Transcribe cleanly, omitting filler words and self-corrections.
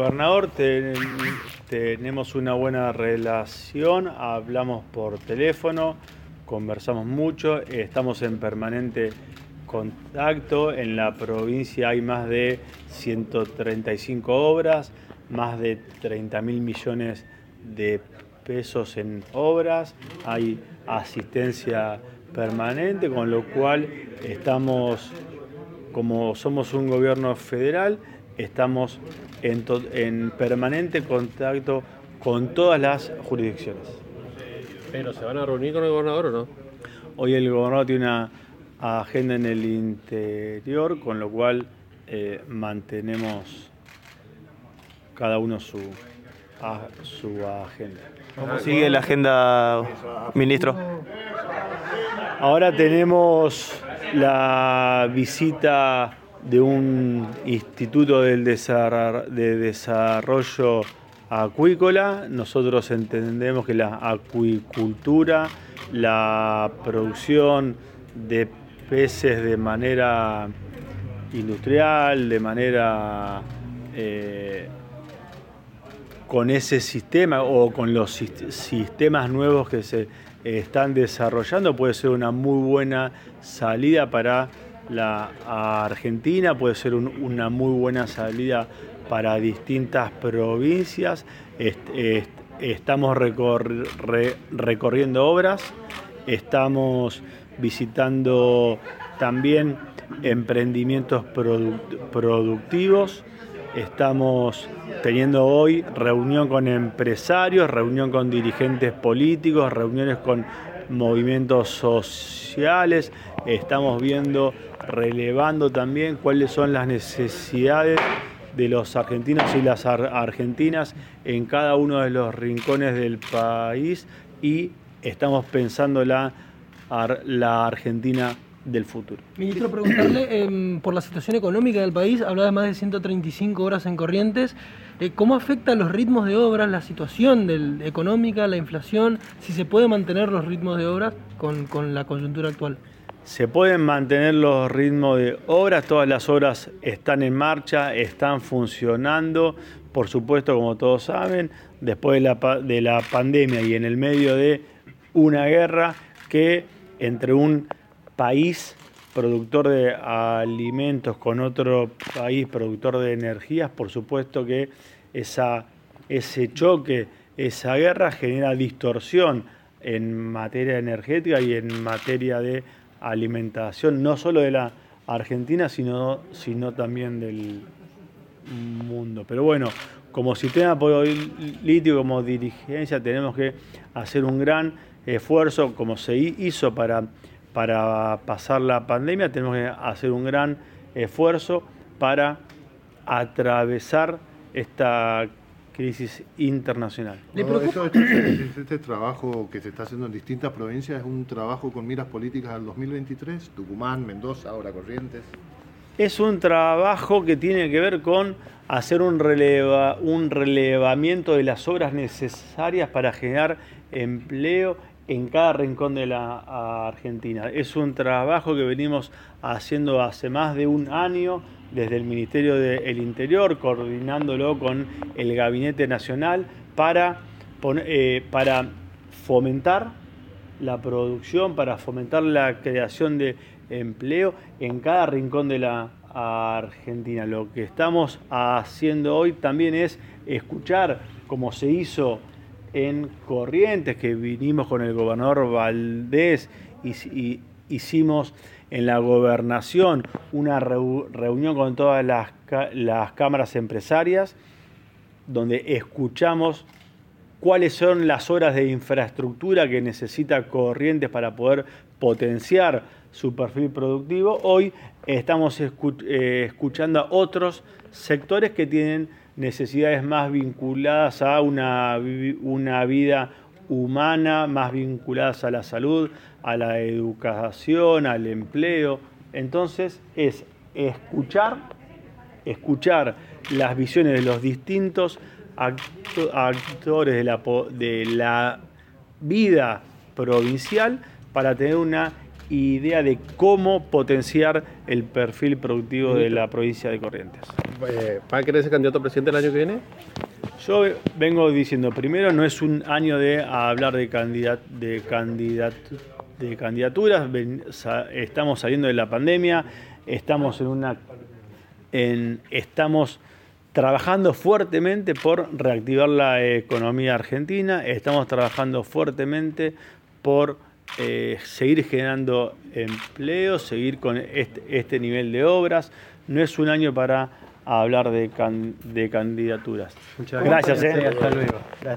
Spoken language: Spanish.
gobernador tenemos una buena relación, hablamos por teléfono, conversamos mucho, estamos en permanente contacto. En la provincia hay más de 135 obras, más de 30.000 millones de pesos en obras, hay asistencia permanente, con lo cual estamos, como somos un gobierno federal, estamos en permanente contacto con todas las jurisdicciones. ¿Pero se van a reunir con el gobernador o no? Hoy el gobernador tiene una agenda en el interior, con lo cual mantenemos cada uno su agenda. ¿Cómo sigue la agenda, ministro? Ahora tenemos la visita de un instituto de desarrollo acuícola. Nosotros entendemos que la acuicultura, la producción de peces de manera industrial, de manera con ese sistema o con los sistemas nuevos que se están desarrollando, puede ser una muy buena salida para la Argentina, puede ser una muy buena salida para distintas provincias. Estamos recorriendo obras, estamos visitando también emprendimientos productivos. Estamos teniendo hoy reunión con empresarios, reunión con dirigentes políticos, reuniones con movimientos sociales. Estamos relevando también cuáles son las necesidades de los argentinos y las argentinas en cada uno de los rincones del país, y estamos pensando la Argentina del futuro. Ministro, preguntarle por la situación económica del país. Hablaba de más de 135 horas en Corrientes. ¿Cómo afecta los ritmos de obras, la situación económica, la inflación? Si se puede mantener los ritmos de obras con la coyuntura actual. Se pueden mantener los ritmos de obras, todas las obras están en marcha, están funcionando. Por supuesto, como todos saben, después de la pandemia y en el medio de una guerra, que entre un país productor de alimentos con otro país productor de energías, por supuesto que ese choque, esa guerra genera distorsión en materia energética y en materia de alimentación, no solo de la Argentina, sino también del mundo. Pero bueno, como sistema político, como dirigencia, tenemos que hacer un gran esfuerzo, como se hizo para pasar la pandemia. Tenemos que hacer un gran esfuerzo para atravesar esta crisis internacional. Este trabajo que se está haciendo en distintas provincias es un trabajo con miras políticas al 2023, Tucumán, Mendoza, ahora Corrientes. Es un trabajo que tiene que ver con hacer un relevamiento de las obras necesarias para generar empleo en cada rincón de la Argentina. Es un trabajo que venimos haciendo hace más de un año desde el Ministerio del Interior, coordinándolo con el Gabinete Nacional para fomentar la producción, para fomentar la creación de empleo en cada rincón de la Argentina. Lo que estamos haciendo hoy también es escuchar, como se hizo en Corrientes, que vinimos con el gobernador Valdés y hicimos en la gobernación una reunión con todas las cámaras empresarias, donde escuchamos cuáles son las obras de infraestructura que necesita Corrientes para poder potenciar su perfil productivo. Hoy estamos escuchando a otros sectores que tienen necesidades más vinculadas a una vida humana, más vinculadas a la salud, a la educación, al empleo. Entonces es escuchar las visiones de los distintos actores de la vida provincial para tener una idea de cómo potenciar el perfil productivo de la provincia de Corrientes. ¿Va a querer ser candidato a presidente el año que viene? Yo vengo diciendo, primero, no es un año de hablar de candidaturas, estamos saliendo de la pandemia, estamos estamos trabajando fuertemente por reactivar la economía argentina, estamos trabajando fuertemente por seguir generando empleo, seguir con este nivel de obras. No es un año para hablar de candidaturas. Muchas gracias. Hasta luego.